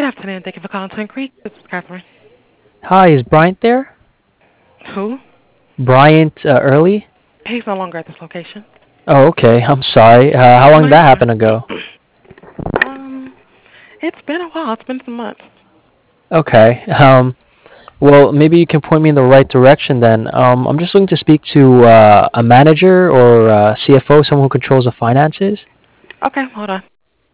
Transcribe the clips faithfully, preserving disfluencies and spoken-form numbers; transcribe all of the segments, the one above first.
afternoon. Thank you for calling Twin Creek. This is Catherine. Hi, is Bryant there? Who? Bryant uh, Early? He's no longer at this location. Oh, okay. I'm sorry. Uh, how long No, did you're that fine. happen ago? um, it's been a while. It's been some months. Okay. Um, well, maybe you can point me in the right direction then. Um, I'm just looking to speak to uh, a manager or uh, C F O, someone who controls the finances. Okay, hold on.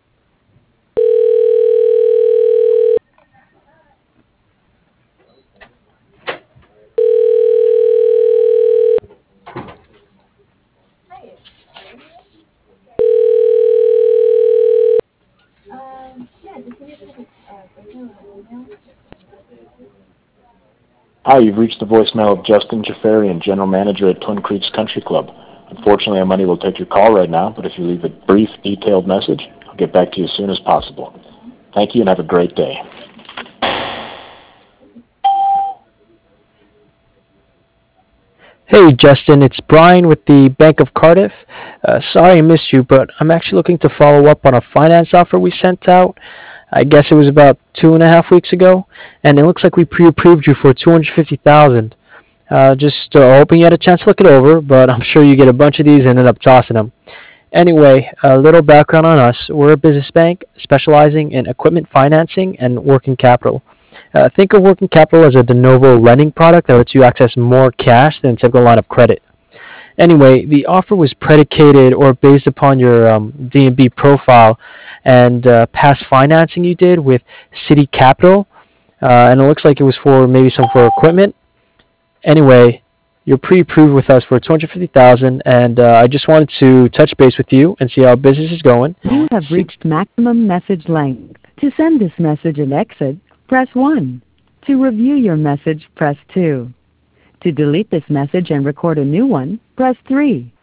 Hi, you've reached the voicemail of Justin Jafarian, General Manager at Twin Creeks Country Club. Unfortunately, I'm unable to take your call right now, but if you leave a brief, detailed message, I'll get back to you as soon as possible. Thank you and have a great day. Hey, Justin, it's Brian with the Bank of Cardiff. Uh, sorry I missed you, but I'm actually looking to follow up on a finance offer we sent out. I guess it was about two and a half weeks ago, and it looks like we pre-approved you for two hundred fifty thousand. Uh, just uh, hoping you had a chance to look it over, but I'm sure you get a bunch of these and ended up tossing them. Anyway, a little background on us. We're a business bank specializing in equipment financing and working capital. Uh, think of working capital as a de novo lending product that lets you access more cash than a typical line of credit. Anyway, the offer was predicated or based upon your um, D and B profile and uh, past financing you did with City Capital, uh, and it looks like it was for maybe some for equipment. Anyway, you're pre-approved with us for two hundred fifty thousand, and uh, I just wanted to touch base with you and see how business is going. You have reached maximum message length. To send this message and exit, press one. To review your message, press two. To delete this message and record a new one, press three.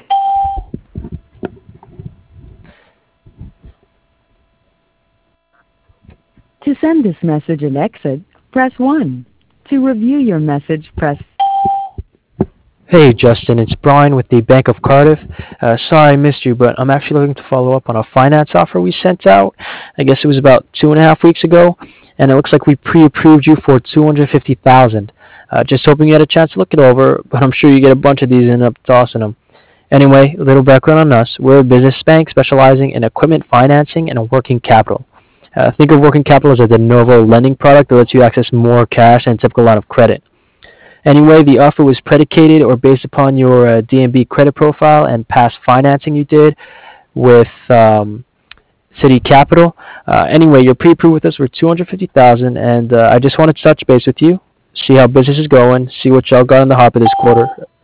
To send this message and exit, press one. To review your message, press Hey, Justin, it's Brian with the Bank of Cardiff. Uh, sorry I missed you, but I'm actually looking to follow up on a finance offer we sent out. I guess it was about two and a half weeks ago, and it looks like we pre-approved you for two hundred fifty thousand. Uh, just hoping you had a chance to look it over, but I'm sure you get a bunch of these and end up tossing them. Anyway, a little background on us. We're a business bank specializing in equipment financing and working capital. Uh, think of working capital as a de novo lending product that lets you access more cash than a typical line of credit. Anyway, the offer was predicated or based upon your uh, D and B credit profile and past financing you did with um, City Capital. Uh, anyway, you're pre-approved with us for two hundred fifty thousand, and uh, I just wanted to touch base with you, see how business is going, see what y'all got in the hopper this quarter.